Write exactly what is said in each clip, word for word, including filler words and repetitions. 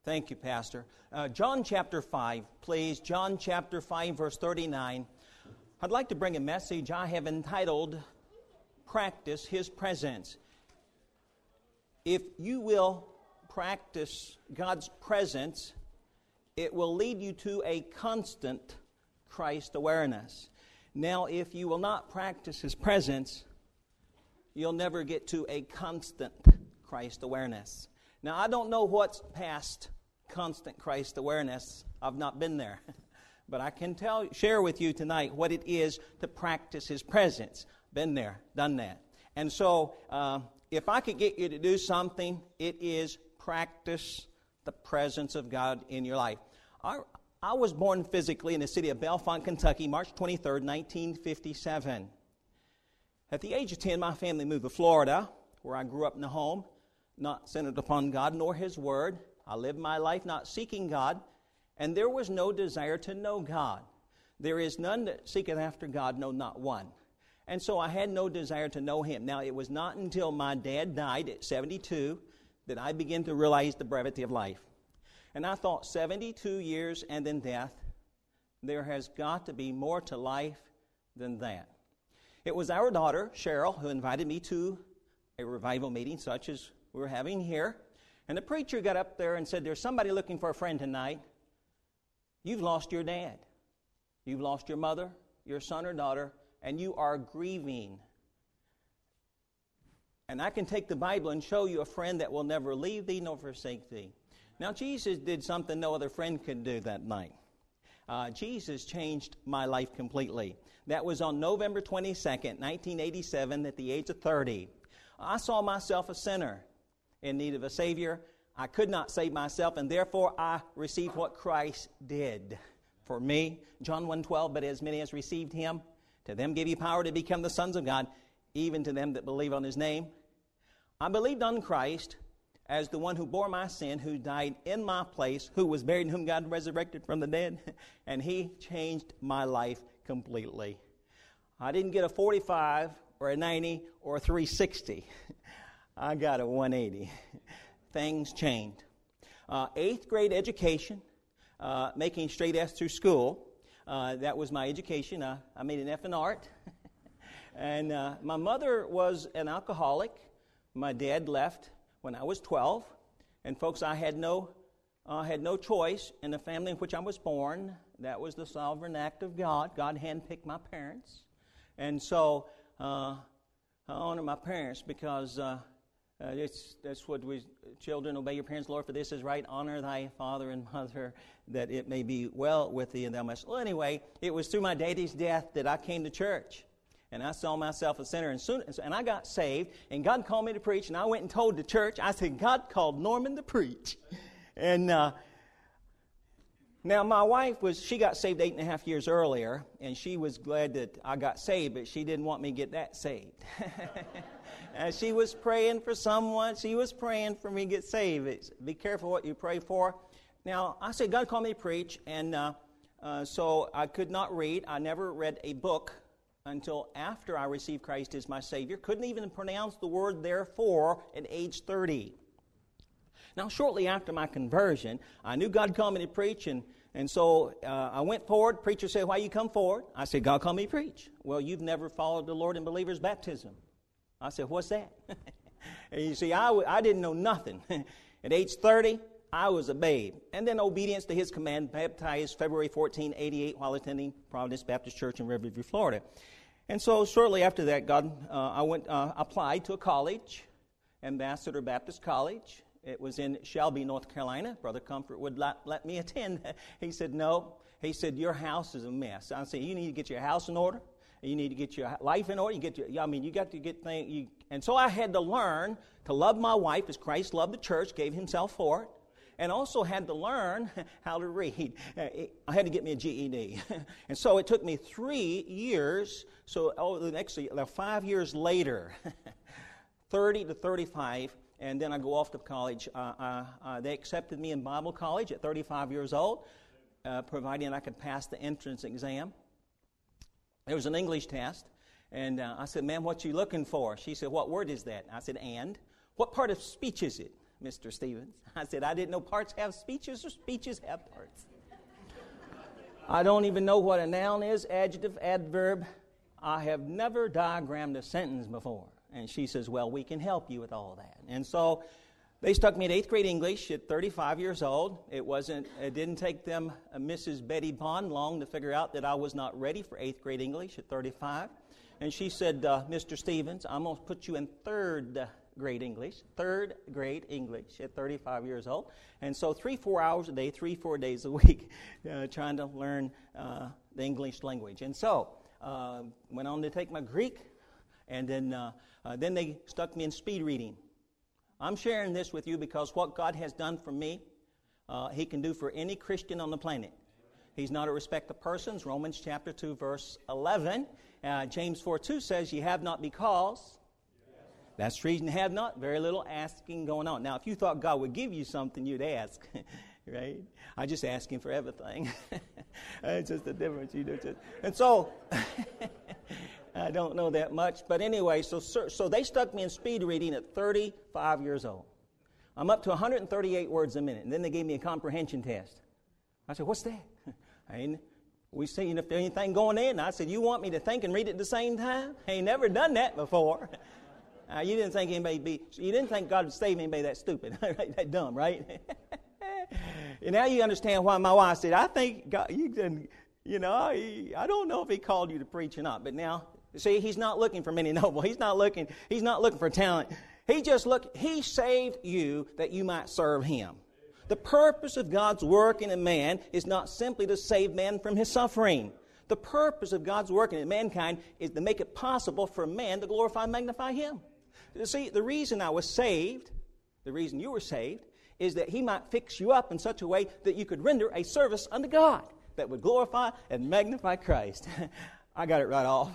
Thank you, Pastor. Uh, John chapter five, please. John chapter five, verse thirty-nine. I'd like to bring a message I have entitled, Practice His Presence. If you will practice God's presence, it will lead you to a constant Christ awareness. Now, if you will not practice His presence, you'll never get to a constant Christ awareness. Now, I don't know what's past constant Christ awareness. I've not been there. But I can tell, share with you tonight what it is to practice His presence. Been there, done that. And so, uh, if I could get you to do something, it is practice the presence of God in your life. I, I was born physically in the city of Bellefonte, Kentucky, March twenty-third, nineteen fifty-seven. At the age of ten, my family moved to Florida, where I grew up in a home, not centered upon God nor His Word. I lived my life not seeking God, and there was no desire to know God. There is none that seeketh after God, no, not one. And so I had no desire to know Him. Now, it was not until my dad died at seventy-two that I began to realize the brevity of life. And I thought, seventy-two years and then death, there has got to be more to life than that. It was our daughter, Cheryl, who invited me to a revival meeting such as we're having here. And the preacher got up there and said, there's somebody looking for a friend tonight. You've lost your dad. You've lost your mother, your son or daughter, and you are grieving. And I can take the Bible and show you a friend that will never leave thee nor forsake thee. Now, Jesus did something no other friend could do that night. Uh, Jesus changed my life completely. That was on November twenty-second, nineteen eighty-seven, at the age of thirty. I saw myself a sinner in need of a Savior. I could not save myself, and therefore I received what Christ did for me. John one twelve, but as many as received Him, to them give He power to become the sons of God, even to them that believe on His name. I believed on Christ as the one who bore my sin, who died in my place, who was buried, and whom God resurrected from the dead, and He changed my life completely. I didn't get a forty-five or a ninety or a three sixty. I got a one eighty. Things changed. Uh, eighth grade education, uh, making straight F's through school. Uh, that was my education. Uh, I made an F in art. and uh, my mother was an alcoholic. My dad left when I was twelve. And folks, I had no, uh, had no choice in the family in which I was born. That was the sovereign act of God. God handpicked my parents. And so uh, I honor my parents because uh, uh, it's, that's what we, children, obey your parents, Lord, for this is right. Honor thy father and mother, that it may be well with thee and thou must. Well, anyway, it was through my daddy's death that I came to church. And I saw myself a sinner, and, soon, and I got saved, and God called me to preach, and I went and told the church, I said, God called Norman to preach. And uh, now my wife, was she got saved eight and a half years earlier, and she was glad that I got saved, but she didn't want me to get that saved. And she was praying for someone. She was praying for me to get saved. It's, be careful what you pray for. Now, I said, God called me to preach, and uh, uh, so I could not read. I never read a book until after I received Christ as my Savior. Couldn't even pronounce the word therefore at age thirty. Now, shortly after my conversion, I knew God called me to preach, and, and so uh, I went forward. Preacher said, why you come forward? I said, God called me to preach. Well, you've never followed the Lord in believer's baptism. I said, what's that? And you see, I, w- I didn't know nothing. At age thirty, I was a babe. And then obedience to His command, baptized February fourteenth, eighty-eight, while attending Providence Baptist Church in Riverview, Florida. And so shortly after that, God, uh, I went uh, applied to a college, Ambassador Baptist College. It was in Shelby, North Carolina. Brother Comfort would let, let me attend. He said, no. He said, your house is a mess. I said, you need to get your house in order. You need to get your life in order. You get your, I mean, you got to get things. You, and so I had to learn to love my wife as Christ loved the church, gave Himself for it, and also had to learn how to read. I had to get me a G E D. And so it took me three years. So oh, the next five years later, thirty to thirty-five, and then I go off to college. Uh, uh, uh, they accepted me in Bible college at thirty-five years old, uh, providing I could pass the entrance exam. There was an English test, and uh, I said, ma'am, what you looking for? She said, what word is that? I said, and. What part of speech is it? Mister Stevens. I said, I didn't know parts have speeches or speeches have parts. I don't even know what a noun is, adjective, adverb. I have never diagrammed a sentence before. And she says, well, we can help you with all that. And so they stuck me at eighth grade English at thirty-five years old. It wasn't. It didn't take them, uh, Missus Betty Bond, long to figure out that I was not ready for eighth grade English at thirty-five. And she said, uh, Mister Stevens, I'm going to put you in third grade English, third grade English at thirty-five years old. And so three, four hours a day, three, four days a week, uh, trying to learn uh, the English language. And so uh, went on to take my Greek, and then uh, uh, then they stuck me in speed reading. I'm sharing this with you because what God has done for me, uh, He can do for any Christian on the planet. He's not a respect of persons. Romans chapter two, verse eleven. Uh, James four two says, ye have not because. That's the reason you have not. Very little asking going on. Now, if you thought God would give you something, you'd ask. Right? I just ask Him for everything. It's just the difference. You do just. And so, I don't know that much. But anyway, so so they stuck me in speed reading at thirty-five years old. I'm up to one hundred thirty-eight words a minute. And then they gave me a comprehension test. I said, what's that? I ain't, we seen if there's anything going in. I said, you want me to think and read it at the same time? I ain't never done that before. Uh, you didn't think anybody be, you didn't think God would save anybody that stupid, that dumb, right? And now you understand why my wife said, I think God, you didn't, you know, I, I don't know if He called you to preach or not. But now, see, He's not looking for many noble. He's not looking, He's not looking for talent. He just look, He saved you that you might serve Him. The purpose of God's work in a man is not simply to save man from his suffering. The purpose of God's work in mankind is to make it possible for man to glorify and magnify Him. You see, the reason I was saved, the reason you were saved, is that He might fix you up in such a way that you could render a service unto God that would glorify and magnify Christ. I got it right off.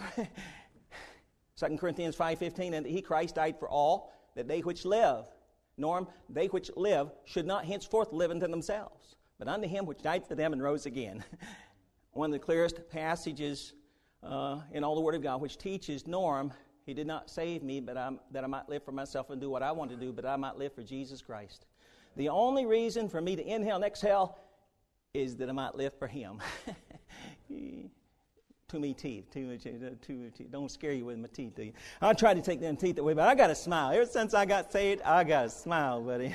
Second Corinthians five fifteen, and that He, Christ, died for all, that they which live, Norm, they which live should not henceforth live unto themselves, but unto Him which died for them and rose again. One of the clearest passages uh, in all the Word of God, which teaches, Norm, He did not save me but I'm, that I might live for myself and do what I want to do, but I might live for Jesus Christ. The only reason for me to inhale and exhale is that I might live for Him. Too many teeth. Too much. Too many teeth. Don't scare you with my teeth, do you? I try to take them teeth away, but I got to smile. Ever since I got saved, I got to smile, buddy.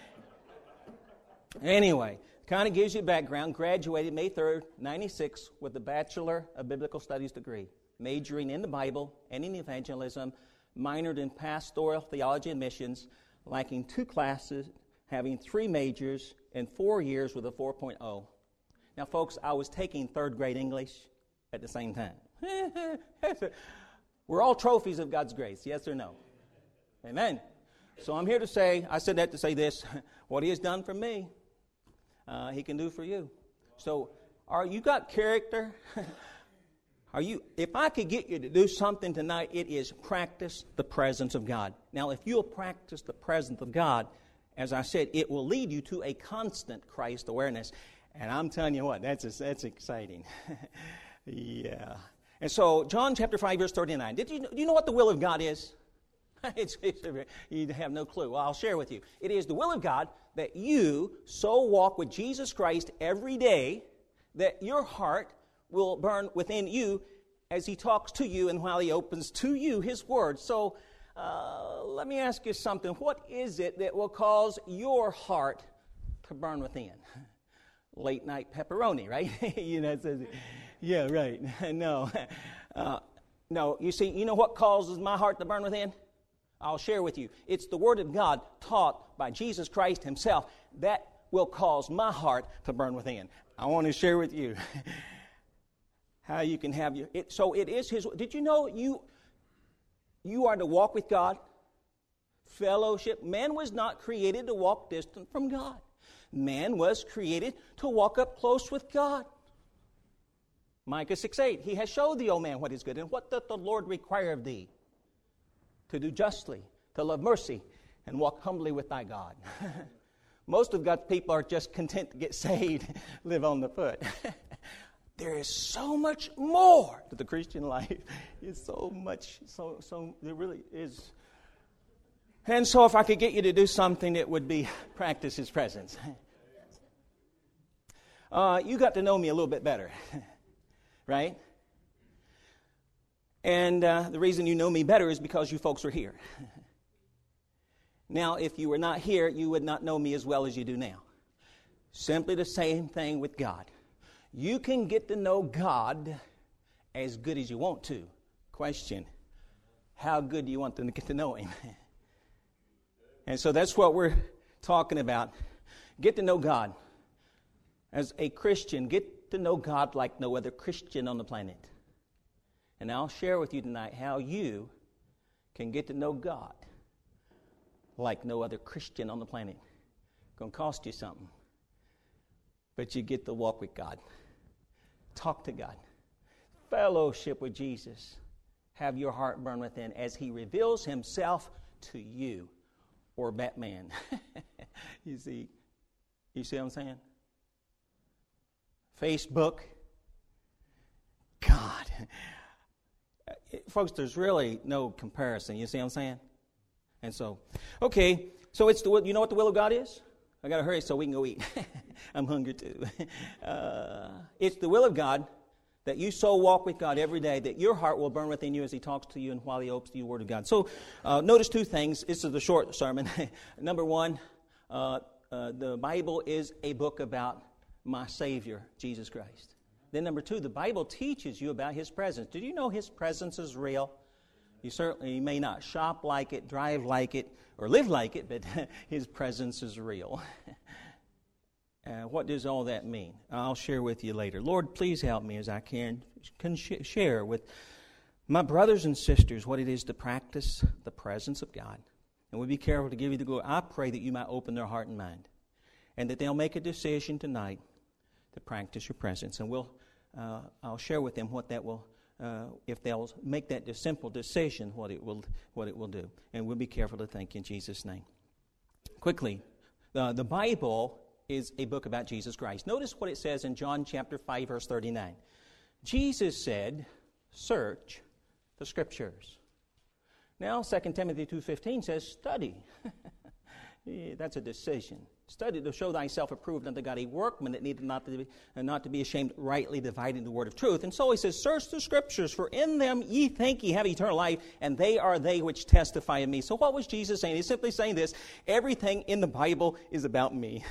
Anyway, kind of gives you background. Graduated May third, ninety-six with a Bachelor of Biblical Studies degree, majoring in the Bible and in evangelism, minored in pastoral theology and missions, lacking two classes, having three majors, and four years with a four point oh. Now, folks, I was taking third grade English at the same time. We're all trophies of God's grace, yes or no? Amen. So I'm here to say, I said that to say this, what He has done for me, uh, He can do for you. So, are you got character? Are you? If I could get you to do something tonight, it is practice the presence of God. Now, if you'll practice the presence of God, as I said, it will lead you to a constant Christ awareness. And I'm telling you what, that's that's exciting. Yeah. And so, John chapter five, verse thirty-nine. Did you do you know what the will of God is? it's, it's, you have no clue. Well, I'll share with you. It is the will of God that you so walk with Jesus Christ every day that your heart will burn within you as He talks to you and while He opens to you His Word. So, uh, let me ask you something. What is it that will cause your heart to burn within? Late night pepperoni, right? you know, it says, yeah, right. no. Uh, no, you see, you know what causes my heart to burn within? I'll share with you. It's the Word of God taught by Jesus Christ Himself that will cause my heart to burn within. I want to share with you how you can have your... It, so it is His... Did you know you, you are to walk with God? Fellowship. Man was not created to walk distant from God. Man was created to walk up close with God. Micah six eight, He has showed thee, O man, what is good, and what doth the Lord require of thee? To do justly, to love mercy, and walk humbly with thy God. Most of God's people are just content to get saved, live on the foot. There is so much more to the Christian life. It's so much, so, so, there really is. And so if I could get you to do something, it would be practice His presence. Uh, you got to know me a little bit better, right? And uh, the reason you know me better is because you folks are here. Now, if you were not here, you would not know me as well as you do now. Simply the same thing with God. You can get to know God as good as you want to. Question, how good do you want them to get to know Him? And so that's what we're talking about. Get to know God. As a Christian, get to know God like no other Christian on the planet. And I'll share with you tonight how you can get to know God like no other Christian on the planet. It's going to cost you something. But you get to walk with God. Talk to God. Fellowship with Jesus. Have your heart burn within as He reveals Himself to you. Or Batman. You see, you see what I'm saying? Facebook. God. Folks, there's really no comparison. You see what I'm saying? And so, okay, so it's the you know what the will of God is? I got to hurry so we can go eat. I'm hungry too. Uh, it's the will of God that you so walk with God every day that your heart will burn within you as He talks to you and while He opens to you the Word of God. So uh, notice two things. This is the short sermon. Number one, uh, uh, the Bible is a book about my Savior, Jesus Christ. Then number two, the Bible teaches you about His presence. Did you know His presence is real? You certainly may not shop like it, drive like it, or live like it, but His presence is real. Uh, what does all that mean? I'll share with you later. Lord, please help me as I can, can sh- share with my brothers and sisters what it is to practice the presence of God. And we'll be careful to give you the glory. I pray that you might open their heart and mind, and that they'll make a decision tonight to practice your presence. And we'll, uh, I'll share with them what that will, uh, if they'll make that simple decision, what it will, what it will do. And we'll be careful to thank you in Jesus' name. Quickly, uh, the Bible is a book about Jesus Christ. Notice what it says in John chapter five, verse thirty-nine. Jesus said, search the Scriptures. Now, Second Timothy two fifteen says, study. Yeah, that's a decision. Study to show thyself approved unto God, a workman that needed not to be, uh, not to be ashamed, rightly dividing the word of truth. And so he says, search the Scriptures, for in them ye think ye have eternal life, and they are they which testify of me. So what was Jesus saying? He's simply saying this: everything in the Bible is about me.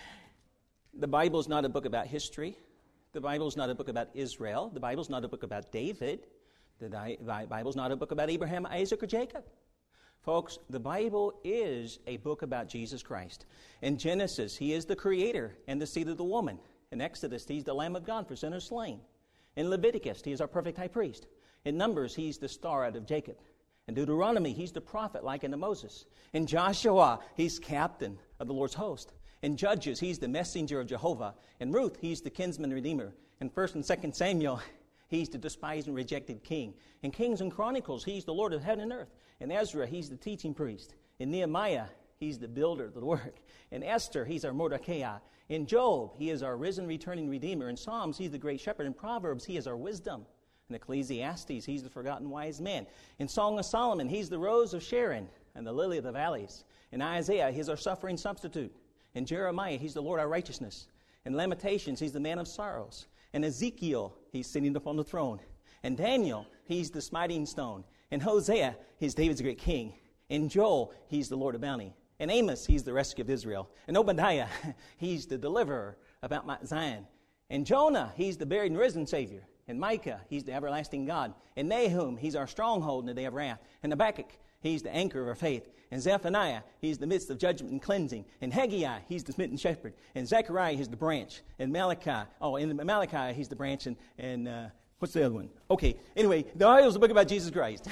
The Bible is not a book about history. The Bible is not a book about Israel. The Bible is not a book about David. The Bible is not a book about Abraham, Isaac, or Jacob. Folks, the Bible is a book about Jesus Christ. In Genesis, He is the creator and the seed of the woman. In Exodus, He's the Lamb of God for sinners slain. In Leviticus, He is our perfect high priest. In Numbers, He's the star out of Jacob. In Deuteronomy, He's the prophet like unto Moses. In Joshua, He's captain of the Lord's host. In Judges, He's the messenger of Jehovah. In Ruth, He's the kinsman redeemer. In First and Second Samuel, He's the despised and rejected king. In Kings and Chronicles, He's the Lord of heaven and earth. In Ezra, He's the teaching priest. In Nehemiah, He's the builder of the work. In Esther, He's our Mordecai. In Job, He is our risen, returning Redeemer. In Psalms, He's the great shepherd. In Proverbs, He is our wisdom. In Ecclesiastes, He's the forgotten wise man. In Song of Solomon, He's the rose of Sharon and the lily of the valleys. In Isaiah, He's our suffering substitute. In Jeremiah, He's the Lord our righteousness. In Lamentations, He's the man of sorrows. In Ezekiel, He's sitting upon the throne. In Daniel, He's the smiting stone. In Hosea, He's David's great king. In Joel, He's the Lord of bounty. In Amos, He's the rescue of Israel. In Obadiah, He's the deliverer about Mount Zion. In Jonah, He's the buried and risen Savior. In Micah, He's the everlasting God. In Nahum, He's our stronghold in the day of wrath. In Habakkuk, He's the anchor of our faith. In Zephaniah, He's the midst of judgment and cleansing. In Haggai, He's the smitten shepherd. In Zechariah, He's the branch. In Malachi, oh, in Malachi, He's the branch. And, and uh, what's the other one? Okay, anyway, the Bible is a book about Jesus Christ.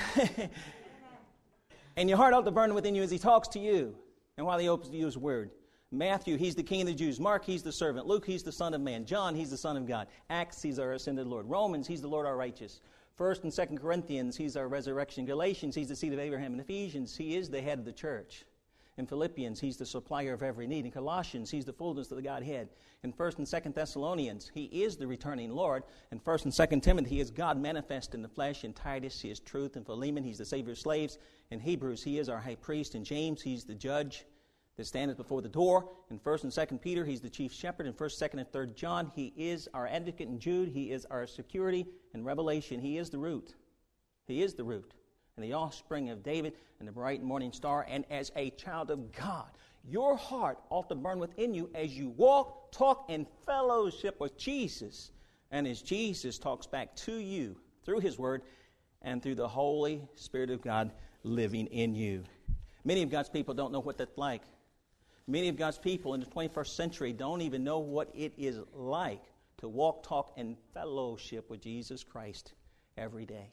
And your heart ought to burn within you as He talks to you and while He opens to you His word. Matthew, He's the King of the Jews. Mark, He's the servant. Luke, He's the Son of Man. John, He's the Son of God. Acts, He's our ascended Lord. Romans, He's the Lord our righteous. First and Second Corinthians, He's our resurrection. Galatians, He's the seed of Abraham. And Ephesians, He is the head of the church. In Philippians, He's the supplier of every need. In Colossians, He's the fullness of the Godhead. In First and Second Thessalonians, He is the returning Lord. In First and Second Timothy, He is God manifest in the flesh. In Titus, He is truth. In Philemon, He's the Savior of slaves. In Hebrews, He is our high priest. In James, He's the judge that standeth before the door. In First and Second Peter, He's the chief shepherd. In First, Second, and Third John, He is our advocate. In Jude, He is our security. In Revelation, He is the root. He is the root and the offspring of David and the bright morning star. And as a child of God, your heart ought to burn within you as you walk, talk, and fellowship with Jesus. And as Jesus talks back to you through His Word and through the Holy Spirit of God living in you. Many of God's people don't know what that's like. Many of God's people in the twenty-first century don't even know what it is like to walk, talk, and fellowship with Jesus Christ every day.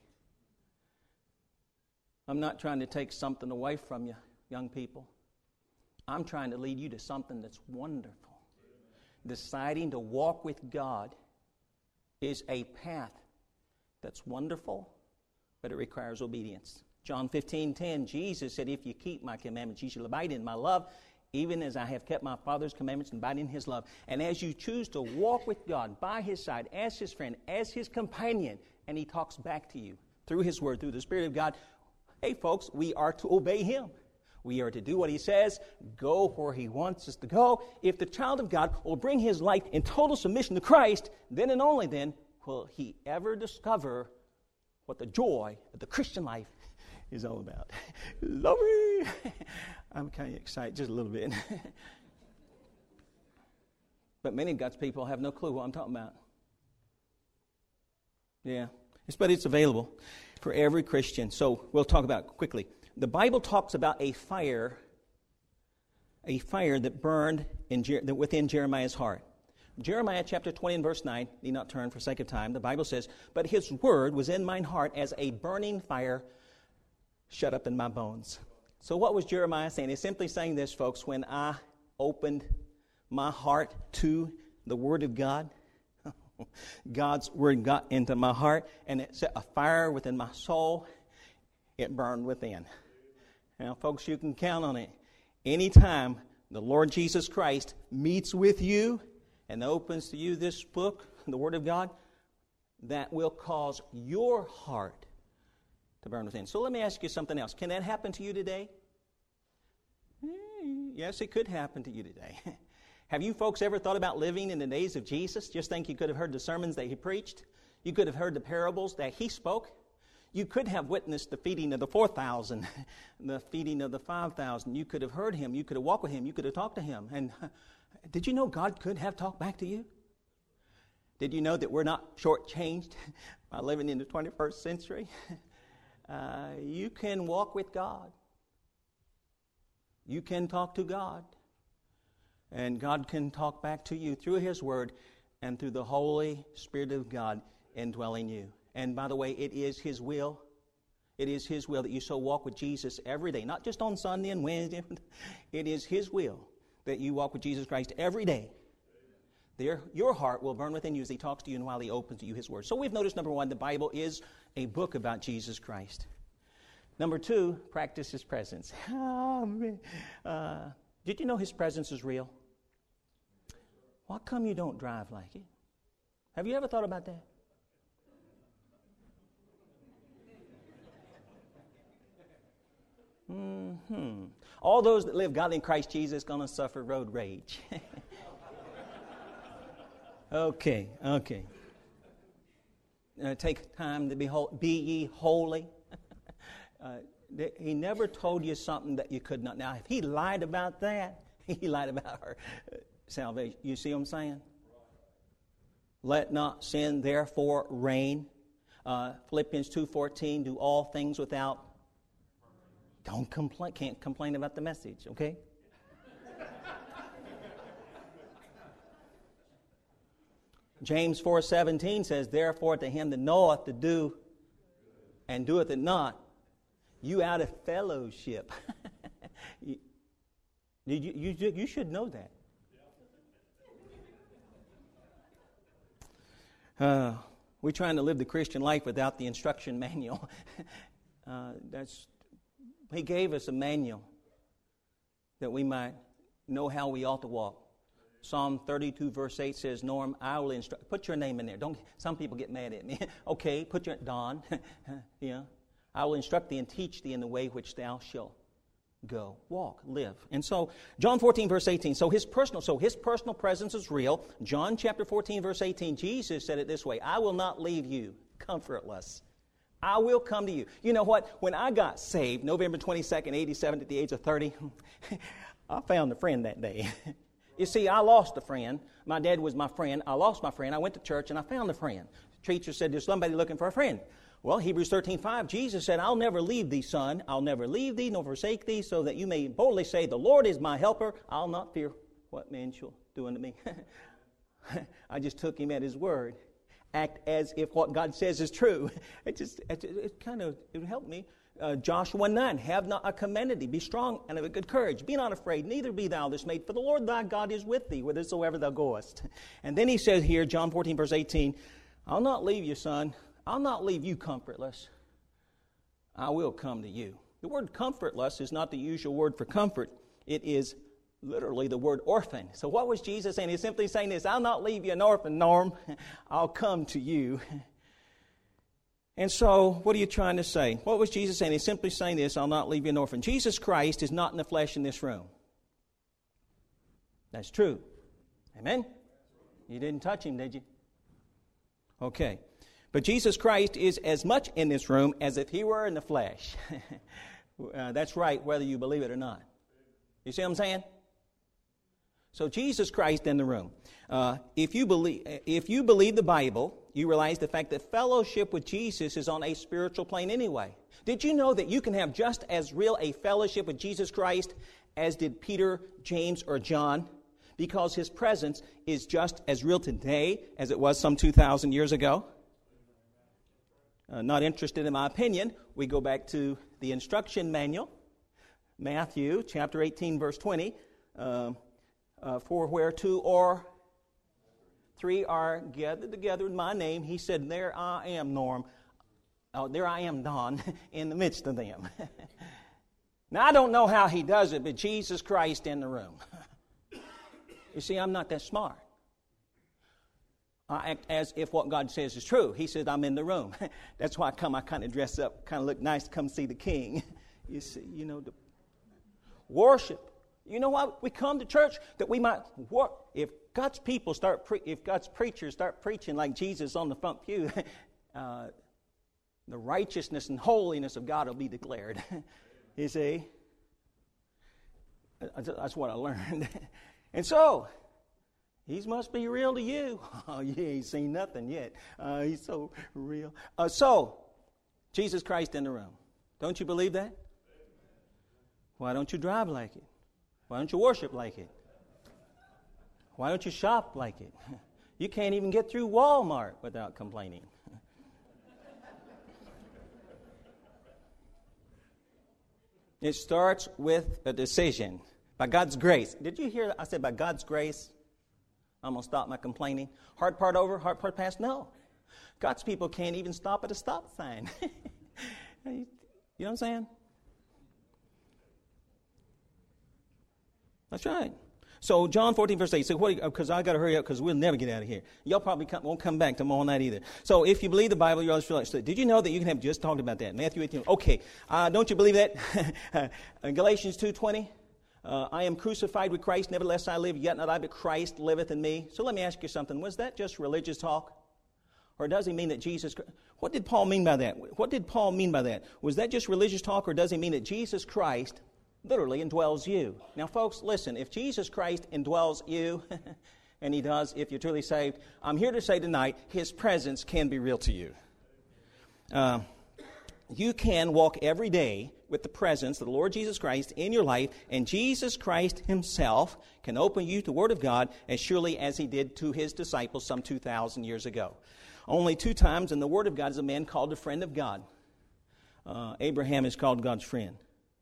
I'm not trying to take something away from you, young people. I'm trying to lead you to something that's wonderful. Deciding to walk with God is a path that's wonderful, but it requires obedience. John fifteen ten, Jesus said, if you keep my commandments, you shall abide in my love, even as I have kept my Father's commandments and abide in His love. And as you choose to walk with God by His side, as His friend, as His companion, and He talks back to you through His Word, through the Spirit of God, hey, folks, we are to obey Him. We are to do what He says, go where He wants us to go. If the child of God will bring his life in total submission to Christ, then and only then will he ever discover what the joy of the Christian life is all about. Glory! I'm kind of excited just a little bit. But many of God's people have no clue what I'm talking about. Yeah, it's, but it's available for every Christian. So we'll talk about it quickly. The Bible talks about a fire, a fire that burned in Jer- within Jeremiah's heart. Jeremiah chapter twenty and verse nine, need not turn for sake of time. The Bible says, but His word was in mine heart as a burning fire shut up in my bones. So what was Jeremiah saying? He's simply saying this, folks, when I opened my heart to the Word of God, God's Word got into my heart, and it set a fire within my soul. It burned within. Now, folks, you can count on it. Anytime the Lord Jesus Christ meets with you and opens to you this book, the Word of God, that will cause your heart to burn within. So let me ask you something else. Can that happen to you today? Yes, it could happen to you today. Have you folks ever thought about living in the days of Jesus? Just think you could have heard the sermons that He preached. You could have heard the parables that He spoke. You could have witnessed the feeding of the four thousand, the feeding of the five thousand. You could have heard Him. You could have walked with Him. You could have talked to Him. And did you know God could have talked back to you? Did you know that we're not shortchanged by living in the twenty-first century? Uh, you can walk with God. You can talk to God. And God can talk back to you through His Word and through the Holy Spirit of God indwelling you. And by the way, it is His will. It is His will that you so walk with Jesus every day, not just on Sunday and Wednesday. It is His will that you walk with Jesus Christ every day. There, your heart will burn within you as He talks to you and while He opens to you His Word. So we've noticed, number one, the Bible is a book about Jesus Christ. Number two, practice His presence. Oh, man. Uh, did you know His presence is real? Why come you don't drive like it? Have you ever thought about that? Mm-hmm. All those that live godly in Christ Jesus are going to suffer road rage. okay, okay. Uh, take time to be holy. Be ye holy. uh, th- he never told you something that you could not. Now, if He lied about that, He lied about our uh, salvation. You see what I'm saying? Let not sin therefore reign. Uh, Philippians two fourteen, do all things without. Don't complain. Can't complain about the message, okay? James four seventeen says, therefore to him that knoweth to do and doeth it not, you out of fellowship. you, you, you, you should know that. Uh, we're trying to live the Christian life without the instruction manual. uh, that's He gave us a manual that we might know how we ought to walk. Psalm thirty-two, verse eight says, Norm, I will instruct. Put your name in there. Don't. Some people get mad at me. Okay, put your, Don. Yeah. I will instruct thee and teach thee in the way which thou shalt go, walk, live. And so, John fourteen, verse eighteen. So his personal, so his personal presence is real. John chapter fourteen, verse eighteen, Jesus said it this way, I will not leave you comfortless. I will come to you. You know what? When I got saved, November twenty-second, eighty-seven, at the age of thirty, I found a friend that day. You see, I lost a friend. My dad was my friend. I lost my friend. I went to church and I found a friend. The teacher said, there's somebody looking for a friend. Well, Hebrews thirteen five, Jesus said, I'll never leave thee, son. I'll never leave thee nor forsake thee, so that you may boldly say, the Lord is my helper. I'll not fear what man shall do unto me. I just took him at his word. Act as if what God says is true. It just, it, it kind of, it helped me. Uh, Joshua one nine, have not I commanded thee, be strong and of a good courage. Be not afraid, neither be thou dismayed, for the Lord thy God is with thee, whithersoever thou goest. And then he says here, John fourteen, verse eighteen, I'll not leave you, son. I'll not leave you comfortless. I will come to you. The word comfortless is not the usual word for comfort. It is literally the word orphan. So what was Jesus saying? He's simply saying this, I'll not leave you an orphan, Norm. I'll come to you. And so, what are you trying to say? What was Jesus saying? He's simply saying this, I'll not leave you an orphan. Jesus Christ is not in the flesh in this room. That's true. Amen? You didn't touch him, did you? Okay. But Jesus Christ is as much in this room as if he were in the flesh. uh, that's right, whether you believe it or not. You see what I'm saying? So Jesus Christ in the room. Uh, if you believe, if you believe the Bible, you realize the fact that fellowship with Jesus is on a spiritual plane anyway. Did you know that you can have just as real a fellowship with Jesus Christ as did Peter, James, or John? Because his presence is just as real today as it was some two thousand years ago. Uh, not interested in my opinion, we go back to the instruction manual, Matthew chapter eighteen, verse twenty. Uh, uh, for where two or three are gathered together in my name, he said, there I am, Norm. Oh, there I am, Don, in the midst of them. Now, I don't know how he does it, but Jesus Christ in the room. You see, I'm not that smart. I act as if what God says is true. He says, I'm in the room. That's why I come, I kind of dress up, kind of look nice to come see the king. You see, you know, the worship. You know why we come to church? That we might work. If God's people start, pre- if God's preachers start preaching like Jesus on the front pew, uh, the righteousness and holiness of God will be declared. You see? That's what I learned. And so, he must be real to you. Oh, you ain't seen nothing yet. Uh, he's so real. Uh, so, Jesus Christ in the room. Don't you believe that? Why don't you drive like it? Why don't you worship like it? Why don't you shop like it? You can't even get through Walmart without complaining. It starts with a decision. By God's grace. Did you hear that? I said by God's grace, I'm going to stop my complaining. Hard part over, hard part past? No. God's people can't even stop at a stop sign. You know what I'm saying? That's right. So John fourteen, verse eight. So what? Because I got to hurry up because we'll never get out of here. Y'all probably come, won't come back tomorrow night either. So if you believe the Bible, you always feel like. So did you know that you can have just talked about that? Matthew eighteen. Okay. Uh, don't you believe that? Galatians two twenty. Uh, I am crucified with Christ. Nevertheless I live. Yet not I, but Christ liveth in me. So let me ask you something. Was that just religious talk? Or does he mean that Jesus... What did Paul mean by that? What did Paul mean by that? Was that just religious talk, or does he mean that Jesus Christ literally indwells you? Now, folks, listen. If Jesus Christ indwells you, and he does if you're truly saved, I'm here to say tonight, his presence can be real to you. Uh, you can walk every day with the presence of the Lord Jesus Christ in your life, and Jesus Christ himself can open you to the Word of God as surely as he did to his disciples some two thousand years ago. Only two times in the Word of God is a man called a friend of God. Uh, Abraham is called God's friend.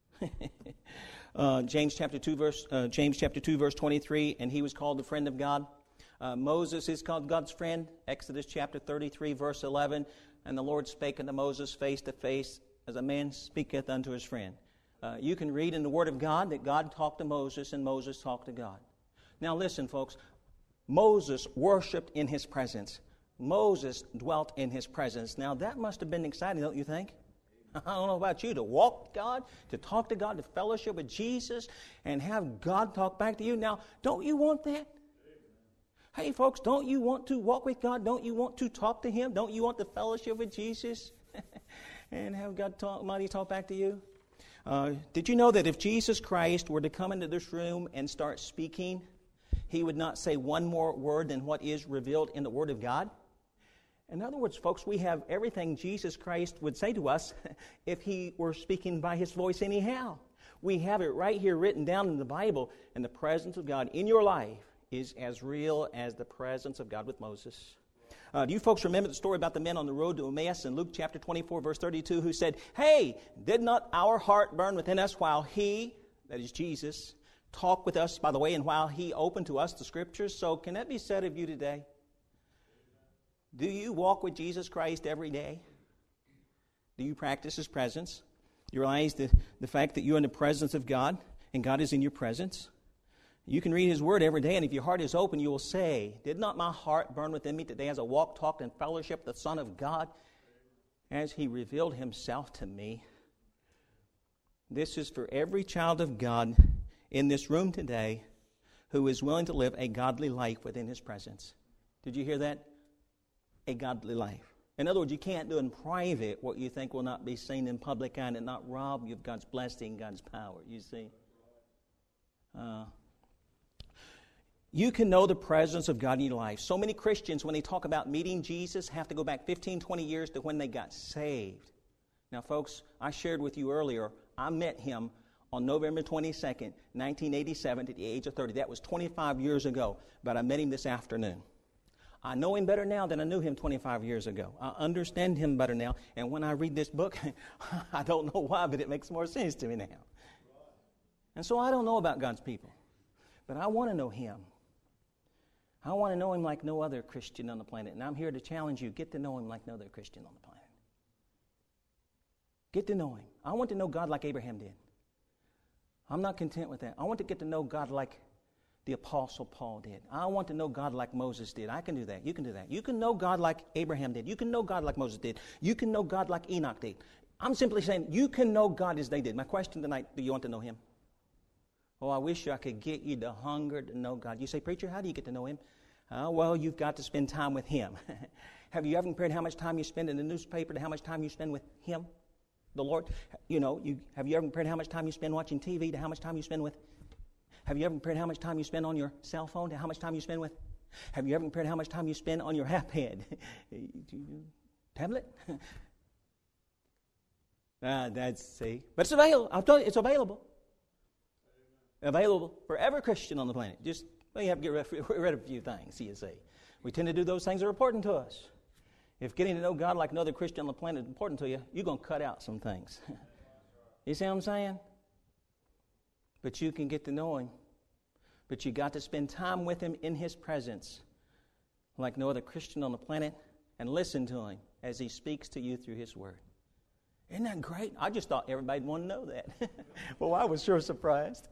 uh, James chapter two verse uh, James chapter two verse twenty-three, and he was called the friend of God. Uh, Moses is called God's friend. Exodus chapter thirty-three verse eleven, and the Lord spake unto Moses face to face, as a man speaketh unto his friend. Uh, you can read in the Word of God that God talked to Moses and Moses talked to God. Now listen, folks. Moses worshiped in His presence. Moses dwelt in His presence. Now that must have been exciting, don't you think? I don't know about you, to walk with God, to talk to God, to fellowship with Jesus, and have God talk back to you. Now, don't you want that? Hey, folks, don't you want to walk with God? Don't you want to talk to Him? Don't you want the fellowship with Jesus and have God talk, mighty talk back to you? Uh, did you know that if Jesus Christ were to come into this room and start speaking, He would not say one more word than what is revealed in the Word of God? In other words, folks, we have everything Jesus Christ would say to us if He were speaking by His voice anyhow. We have it right here written down in the Bible, and the presence of God in your life is as real as the presence of God with Moses. Uh, do you folks remember the story about the men on the road to Emmaus in Luke chapter twenty-four, verse thirty-two, who said, "Hey, did not our heart burn within us while He," that is Jesus, "talked with us by the way, and while He opened to us the Scriptures?" So can that be said of you today? Do you walk with Jesus Christ every day? Do you practice His presence? You realize the, the fact that you're in the presence of God and God is in your presence? You can read His Word every day, and if your heart is open, you will say, "Did not my heart burn within me today as I walked, talked, and fellowship with the Son of God as He revealed Himself to me?" This is for every child of God in this room today who is willing to live a godly life within His presence. Did you hear that? A godly life. In other words, you can't do in private what you think will not be seen in public and it not rob you of God's blessing, God's power, you see. Uh, you can know the presence of God in your life. So many Christians, when they talk about meeting Jesus, have to go back fifteen, twenty years to when they got saved. Now, folks, I shared with you earlier, I met Him on November twenty-second, nineteen eighty-seven, at the age of thirty. That was twenty-five years ago, but I met Him this afternoon. I know Him better now than I knew Him twenty-five years ago. I understand Him better now. And when I read this book, I don't know why, but it makes more sense to me now. And so I don't know about God's people, but I want to know Him. I want to know Him like no other Christian on the planet. And I'm here to challenge you, get to know Him like no other Christian on the planet. Get to know Him. I want to know God like Abraham did. I'm not content with that. I want to get to know God like the Apostle Paul did. I want to know God like Moses did. I can do that. You can do that. You can know God like Abraham did. You can know God like Moses did. You can know God like Enoch did. I'm simply saying you can know God as they did. My question tonight, do you want to know Him? Oh, I wish I could get you the hunger to know God. You say, "Preacher, how do you get to know Him?" Uh, well, you've got to spend time with Him. Have you ever compared how much time you spend in the newspaper to how much time you spend with Him, the Lord? You know, you, have you ever compared how much time you spend watching T V to how much time you spend with Have you ever compared how much time you spend on your cell phone to how much time you spend with? Have you ever compared how much time you spend on your iPad? Tablet? ah, that's, see. But it's available. I'll tell you, it's available. Available for every Christian on the planet. Just, well, you have to get rid, rid of a few things, you see. We tend to do those things that are important to us. If getting to know God like another Christian on the planet is important to you, you're going to cut out some things. You see what I'm saying? But you can get to know Him. But you got to spend time with Him in His presence like no other Christian on the planet and listen to Him as He speaks to you through His Word. Isn't that great? I just thought everybody wanted to know that. Well, I was sure surprised.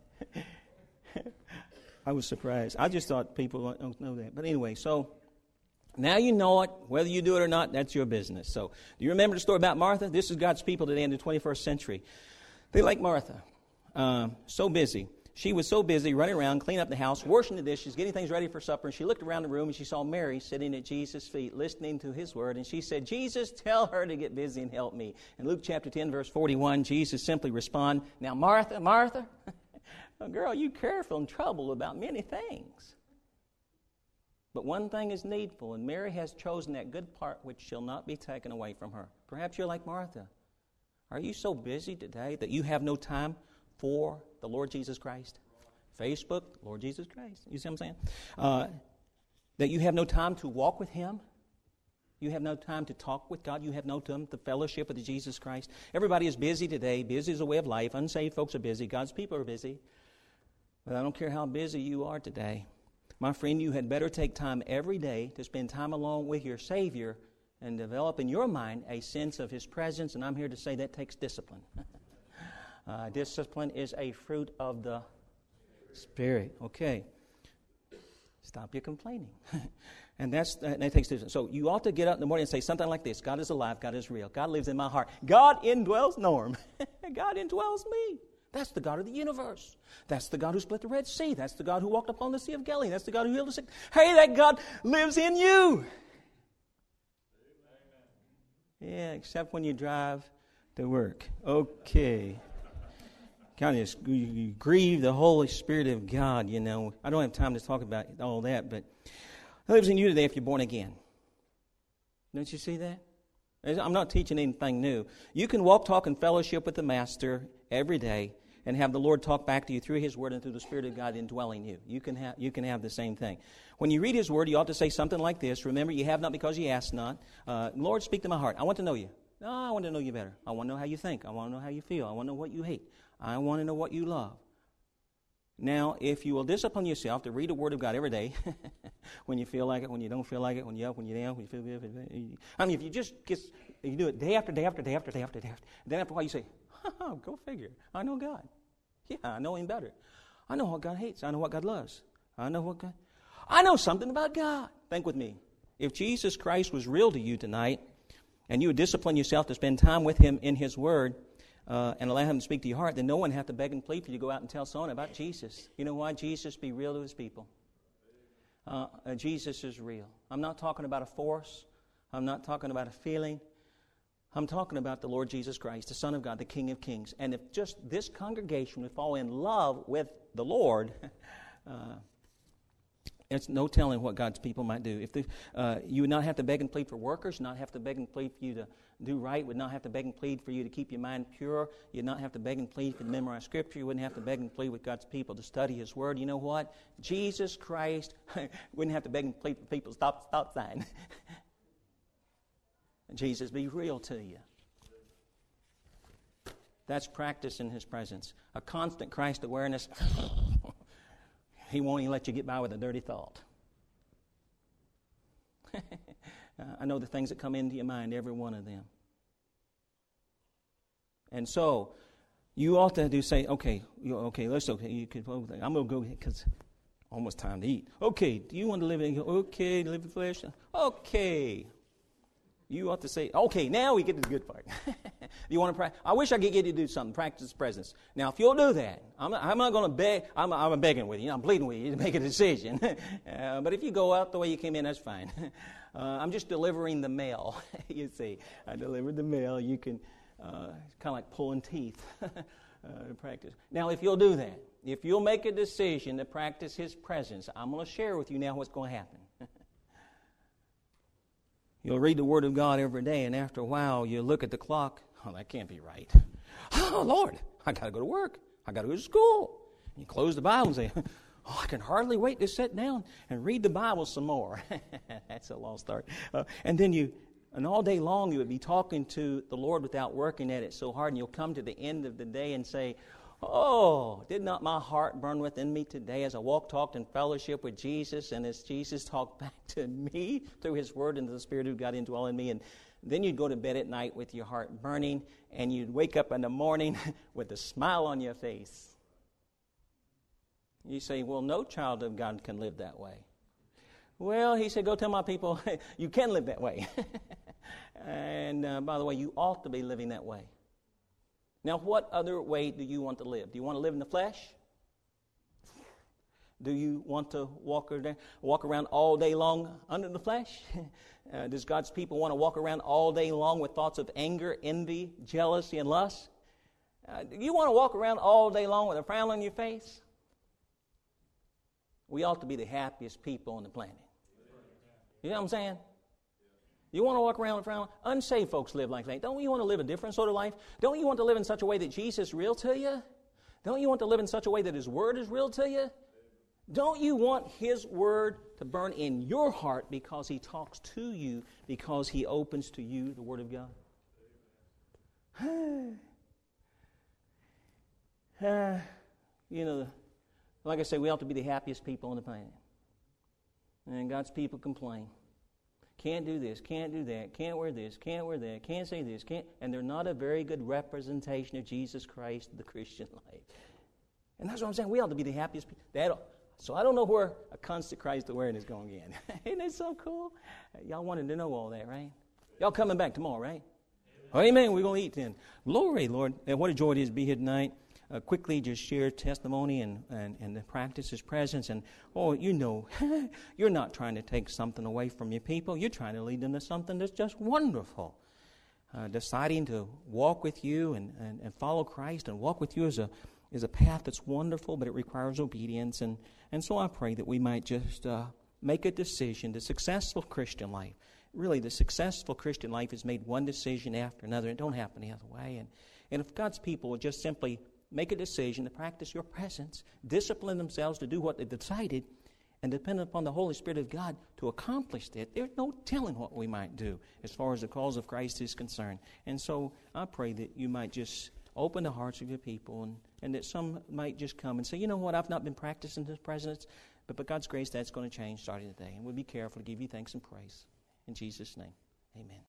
I was surprised. I just thought people don't know that. But anyway, so now you know it. Whether you do it or not, that's your business. So do you remember the story about Martha? This is God's people today in the twenty-first century. They like Martha. Um, so busy. She was so busy running around, cleaning up the house, washing the dishes, getting things ready for supper. And she looked around the room and she saw Mary sitting at Jesus' feet, listening to His Word. And she said, "Jesus, tell her to get busy and help me." In Luke chapter ten, verse forty-one, Jesus simply responded, "Now, Martha, Martha, oh, girl, you careful and troubled about many things. But one thing is needful, and Mary has chosen that good part which shall not be taken away from her." Perhaps you're like Martha. Are you so busy today that you have no time for the Lord Jesus Christ? Facebook, Lord Jesus Christ. You see what I'm saying? Uh, that you have no time to walk with Him. You have no time to talk with God. You have no time to fellowship with Jesus Christ. Everybody is busy today. Busy is a way of life. Unsaved folks are busy. God's people are busy. But I don't care how busy you are today. My friend, you had better take time every day to spend time along with your Savior and develop in your mind a sense of His presence. And I'm here to say that takes discipline. Uh, discipline is a fruit of the Spirit. Okay. Stop your complaining. And that's and that takes this. So you ought to get up in the morning and say something like this: God is alive, God is real, God lives in my heart. God indwells Norm. God indwells me. That's the God of the universe. That's the God who split the Red Sea. That's the God who walked upon the Sea of Galilee. That's the God who healed the sick. Hey, that God lives in you. Yeah, except when you drive to work. Okay. Kind of you grieve the Holy Spirit of God, you know. I don't have time to talk about all that, but He lives in you today if you're born again. Don't you see that? I'm not teaching anything new. You can walk, talk, and fellowship with the Master every day and have the Lord talk back to you through His Word and through the Spirit of God indwelling you. You can have, you can have the same thing. When you read His Word, you ought to say something like this. Remember, you have not because you ask not. Uh, Lord, speak to my heart. I want to know you. No, I want to know you better. I want to know how you think. I want to know how you feel. I want to know what you hate. I want to know what you love. Now, if you will discipline yourself to read the Word of God every day, when you feel like it, when you don't feel like it, when you're up, when you're down, when you feel good, I mean, if you just get, if you do it day after day after day after day after day after, then after a while you say, oh, go figure. I know God. Yeah, I know Him better. I know what God hates. I know what God loves. I know what God. I know something about God. Think with me. If Jesus Christ was real to you tonight, and you would discipline yourself to spend time with Him in His Word, Uh, and allow Him to speak to your heart, then no one have to beg and plead for you to go out and tell someone about Jesus. You know why? Jesus be real to His people. Uh, uh, Jesus is real. I'm not talking about a force. I'm not talking about a feeling. I'm talking about the Lord Jesus Christ, the Son of God, the King of Kings. And if just this congregation would fall in love with the Lord, uh, it's no telling what God's people might do. If the, uh, you would not have to beg and plead for workers, not have to beg and plead for you to do right, would not have to beg and plead for you to keep your mind pure. You'd not have to beg and plead for to memorize Scripture. You wouldn't have to beg and plead with God's people to study His Word. You know what? Jesus Christ wouldn't have to beg and plead for people to stop stop sign. Jesus be real to you. That's practice in His presence. A constant Christ awareness. He won't even let you get by with a dirty thought. uh, I know the things that come into your mind, every one of them. And so, you ought to do say, okay, you, okay, let's okay. You could, I'm going to go because almost time to eat. Okay, do you want to live in? Okay, live in the flesh. Okay. You ought to say, okay, now we get to the good part. You want to practice? I wish I could get you to do something, practice presence. Now, if you'll do that, I'm not, I'm not going to beg, I'm, I'm begging with you, I'm pleading with you to make a decision. uh, but if you go out the way you came in, that's fine. uh, I'm just delivering the mail. You see, I delivered the mail. You can, uh, it's kind of like pulling teeth uh, to practice. Now, if you'll do that, if you'll make a decision to practice His presence, I'm going to share with you now what's going to happen. You'll read the Word of God every day, and after a while, you look at the clock. Oh, that can't be right. Oh, Lord, I got to go to work. I got to go to school. And you close the Bible and say, oh, I can hardly wait to sit down and read the Bible some more. That's a long start. Uh, and then you, and all day long, you would be talking to the Lord without working at it so hard, and you'll come to the end of the day and say, oh, did not my heart burn within me today as I walked, talked, in fellowship with Jesus, and as Jesus talked back to me through His Word and the Spirit of God indwelling me. And then you'd go to bed at night with your heart burning, and you'd wake up in the morning with a smile on your face. You say, well, no child of God can live that way. Well, He said, go tell my people you can live that way. And uh, by the way, you ought to be living that way. Now, what other way do you want to live? Do you want to live in the flesh? Do you want to walk, walk around all day long under the flesh? Uh, does God's people want to walk around all day long with thoughts of anger, envy, jealousy, and lust? Uh, do you want to walk around all day long with a frown on your face? We ought to be the happiest people on the planet. You know what I'm saying? You want to walk around with a frown? Unsaved folks live like that. Don't you want to live a different sort of life? Don't you want to live in such a way that Jesus is real to you? Don't you want to live in such a way that His Word is real to you? Don't you want His Word to burn in your heart because He talks to you, because He opens to you the Word of God? uh, you know, like I say, we ought to be the happiest people on the planet. And God's people complain. can't do this, can't do that, can't wear this, can't wear that, can't say this, can't, and they're not a very good representation of Jesus Christ, the Christian life. And that's what I'm saying. We ought to be the happiest people. That, so I don't know where a constant Christ awareness is going in. Isn't it so cool? Y'all wanted to know all that, right? Y'all coming back tomorrow, right? Oh, amen. We're going to eat then. Glory, Lord. And what a joy it is to be here tonight. Uh, quickly just share testimony and, and, and the practice His presence. And, oh, you know, you're not trying to take something away from your people. You're trying to lead them to something that's just wonderful. Uh, deciding to walk with you and, and, and follow Christ and walk with you is a is a path that's wonderful, but it requires obedience. And, and so I pray that we might just uh, make a decision. The successful Christian life, really the successful Christian life is made one decision after another. It don't happen the other way. And, and if God's people will just simply make a decision to practice your presence, discipline themselves to do what they've decided, and depend upon the Holy Spirit of God to accomplish that, there's no telling what we might do as far as the cause of Christ is concerned. And so I pray that you might just open the hearts of your people, and, and that some might just come and say, you know what, I've not been practicing His presence, but by God's grace, that's going to change starting today. And we'll be careful to give you thanks and praise. In Jesus' name, amen.